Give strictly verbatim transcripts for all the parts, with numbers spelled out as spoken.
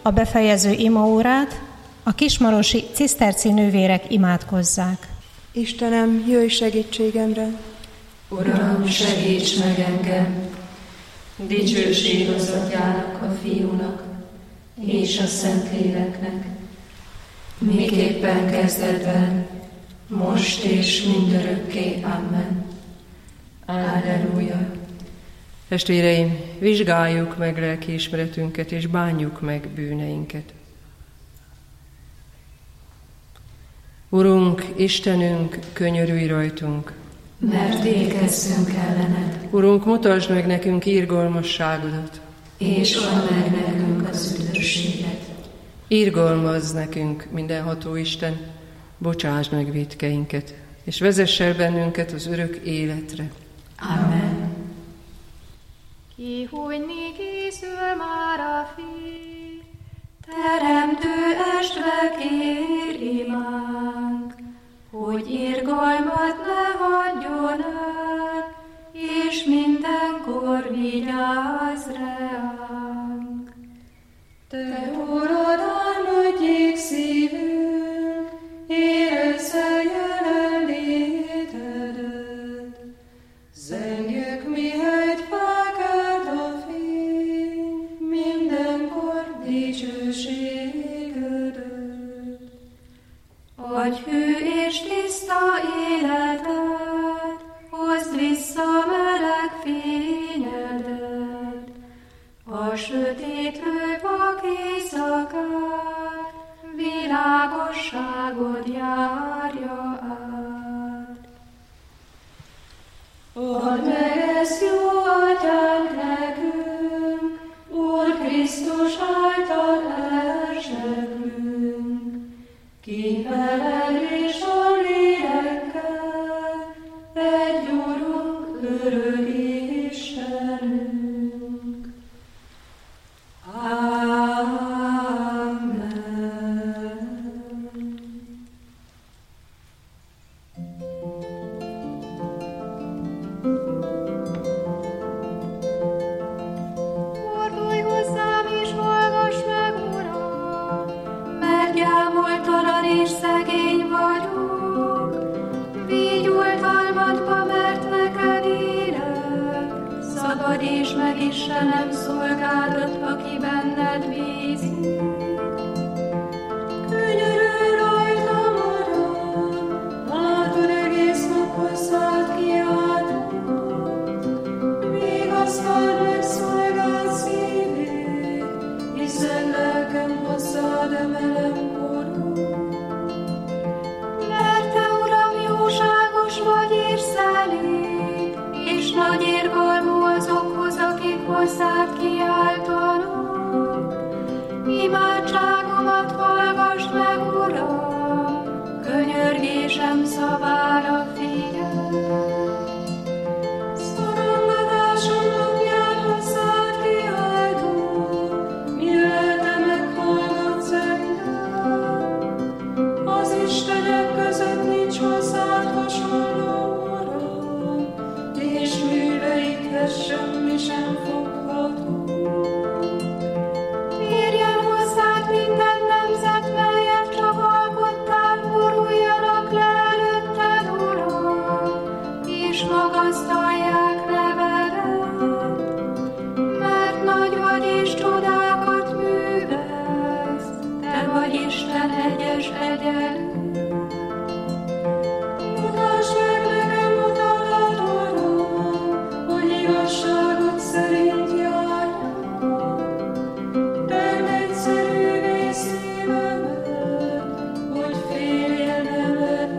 a befejező imaórát, a kismarosi ciszterci nővérek imádkozzák. Istenem, jöjj segítségemre! Uram, segíts meg engem! Dicsőség az Atyának, a Fiúnak és a Szentléleknek, miképpen kezdetben, most és mindörökké. Amen. Alleluja. Testvéreim, vizsgáljuk meg lelkiismeretünket, és bánjuk meg bűneinket. Urunk, Istenünk, könyörülj rajtunk! Mert végezzünk ellened. Urunk, mutasd meg nekünk irgalmasságodat, és add meg nekünk az üdvösséget. Irgalmazz nekünk, mindenható Isten, bocsásd meg vétkeinket, és vezess el bennünket az örök életre. Amen. Kihújni készül már a fény, teremtő estva kér imánk, hogy irgalmat ne hagyjon el, és mindenkor vigyázz ránk. Te Urad, álmodjék szívünk, érezze jelenlétedet, zengjük mihegy fákád a fény, mindenkor dicsőségedet. Adj hű és tiszta életet, hozd vissza meleg fényedet, a sötétlő vak éjszakát, világosságod járja át. Add meg ezt, jó Atyánk, nekünk, Úr Krisztus által elseglünk, ki veled és a lélekkel, egy Urunk, örök Istenünk. Amen. Fordulj hozzám és hallgass meg, Uram, mert gyámoltalan és szegény vagyok. Vigy oltalmadba, mert neked élek, szabadíts meg Istenem szolgádat, aki benned bízik. Könyörülj rajtam, Uram, látod egész nap hozzád kiáltok. Vigasztald meg szolgád szívét, hiszen lelkem hozzád emelem korod. Mert te, Uram, jóságos vagy és szelíd, és nagy irgalmú azokhoz, akik hozzád kiáltanak. Imádságomat hallgass meg, Uram, könyörgésem szavára figyelj. Szorongatásom napján hozzád kiáltok, mi lelke meghallgatsz engem. Az Istenek között nincs hozzád hasonló, Uram, és műveidhez semmi sem fogható. Érjen hozzád minden nemzet, melyet csak alkottál, boruljanak le előtted, Uram, és magasztalják nevedet, mert nagy vagy és csodákat művelsz, te vagy Isten egyes egyedül. Mutasd meg nekem utadat, Uram, hogy igazságod szerint járjak. Tedd egyszerűvé szívemet, hogy féljen eveled.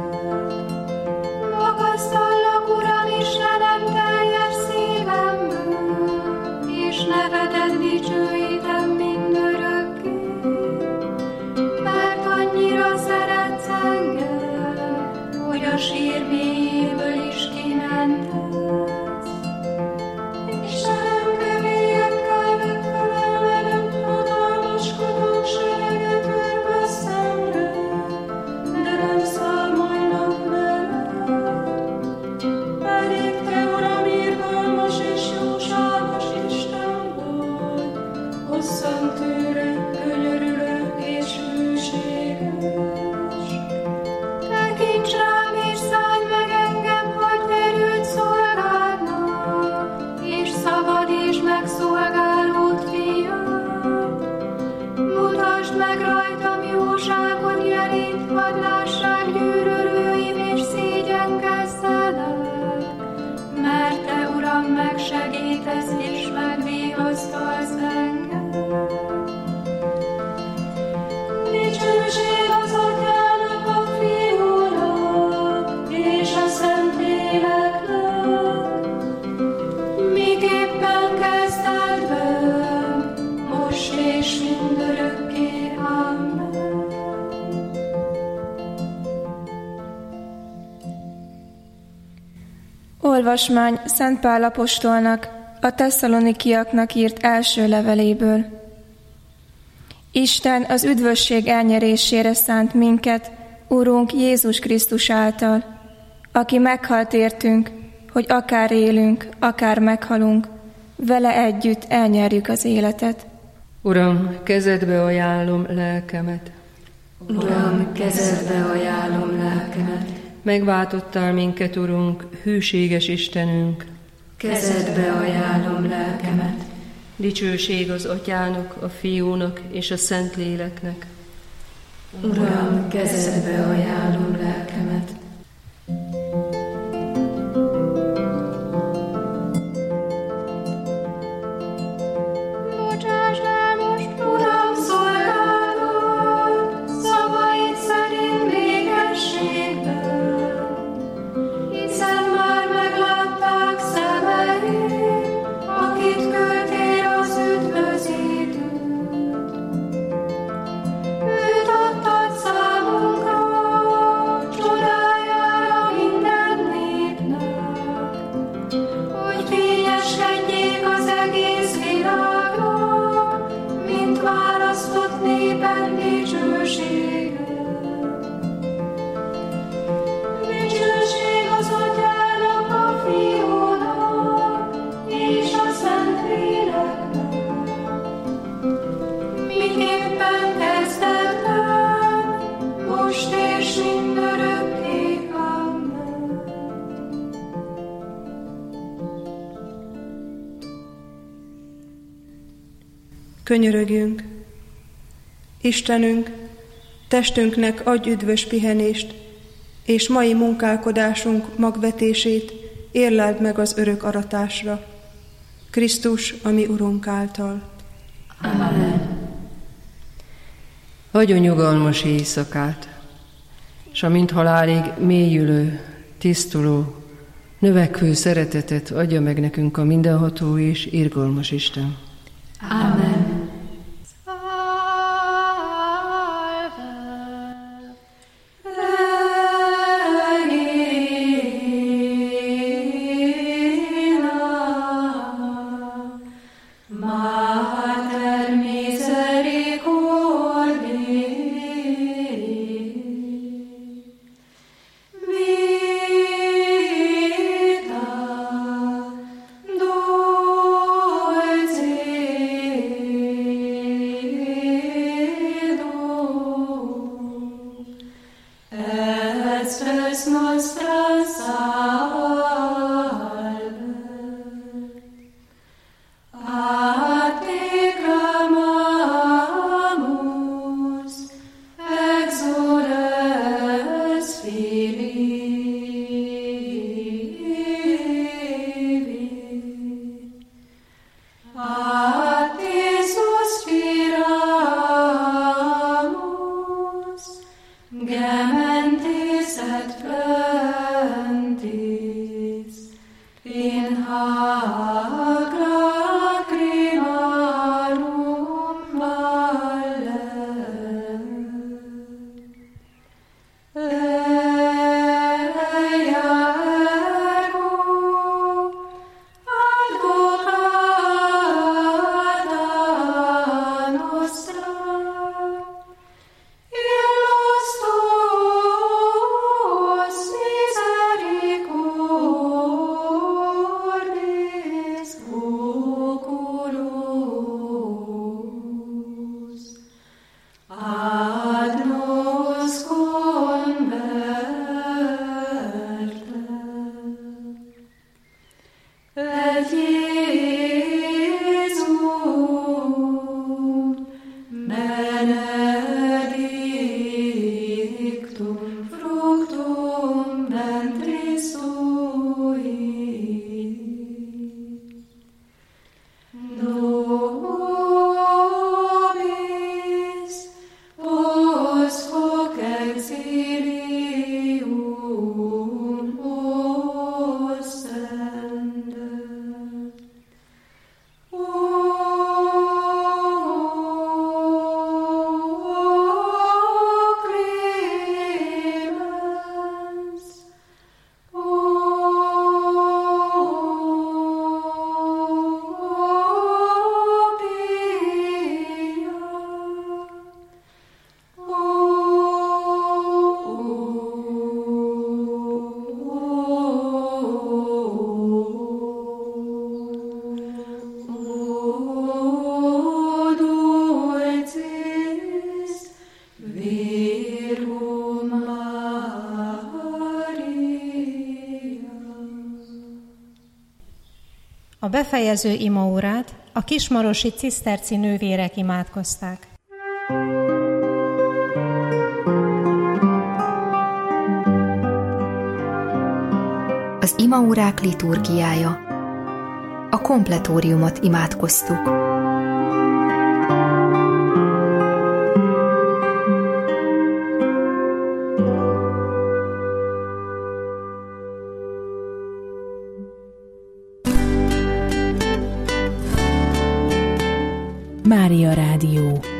Magasztallak, Uram, Istenem, teljes szívemből, és nevedet dicsőítem mindörökké, mert annyira szeretsz engem, hogy a sír mélyéből is kimentetsz. Istenem, keményekkel megfelel velem, hatalmaskodók sereget verve szemre, de nem számolnak veled. Pedig te, Uram, irgalmas és jóságos Isten vagy, hosszan tűrő, Olvasmány Szent Pál apostolnak, a tesszalonikiaknak írt első leveléből. Isten az üdvösség elnyerésére szánt minket, Urunk Jézus Krisztus által, aki meghalt értünk, hogy akár élünk, akár meghalunk, vele együtt elnyerjük az életet. Uram, kezedbe ajánlom lelkemet. Uram, kezedbe ajánlom lelkemet. Megváltottál minket, Urunk, hűséges Istenünk. Kezedbe ajánlom lelkemet. Dicsőség az Atyának, a Fiúnak és a Szentléleknek. Uram, kezedbe ajánlom lelkemet. Bocsásd el most, Uram, szolgálod, szavaid szerint békességben, hiszen már meglátták szemeid, akit küldtél az üdvözítőt. Őt adtad számunkra, csodájára minden népnek, hogy fényeskedjék az egész világnak, mint választott népen dicsősége. Dicsőség az Atyának, a Fiúnak és a Szentléleknek, miképpen kezdetben, most és mindörökké. Amen. Könyörögjünk! Istenünk, testünknek adj üdvös pihenést, és mai munkálkodásunk magvetését érleld meg az örök aratásra. Krisztus, a mi Urunk által. Amen. Adjon nyugalmas éjszakát, s amint halálig mélyülő, tisztuló, növekvő szeretetet adja meg nekünk a mindenható és irgalmas Isten. Amen. Vita, dolce A befejező imaórát a kismarosi ciszterci nővérek imádkozták. Az imaórák liturgiája. A kompletóriumot imádkoztuk. Mária Rádió.